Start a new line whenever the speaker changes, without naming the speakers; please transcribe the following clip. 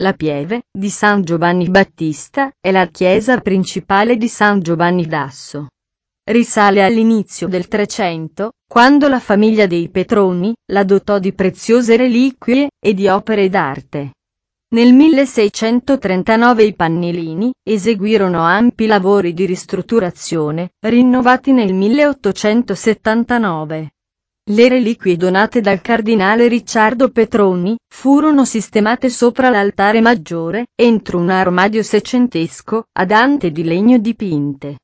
La pieve di San Giovanni Battista è la chiesa principale di San Giovanni d'Asso. Risale all'inizio del Trecento, quando la famiglia dei Petroni la dotò di preziose reliquie e di opere d'arte. Nel 1639 i Pannilini eseguirono ampi lavori di ristrutturazione, rinnovati nel 1879. Le reliquie donate dal cardinale Ricciardo Petroni furono sistemate sopra l'altare maggiore, entro un armadio seicentesco, a dante di legno dipinte.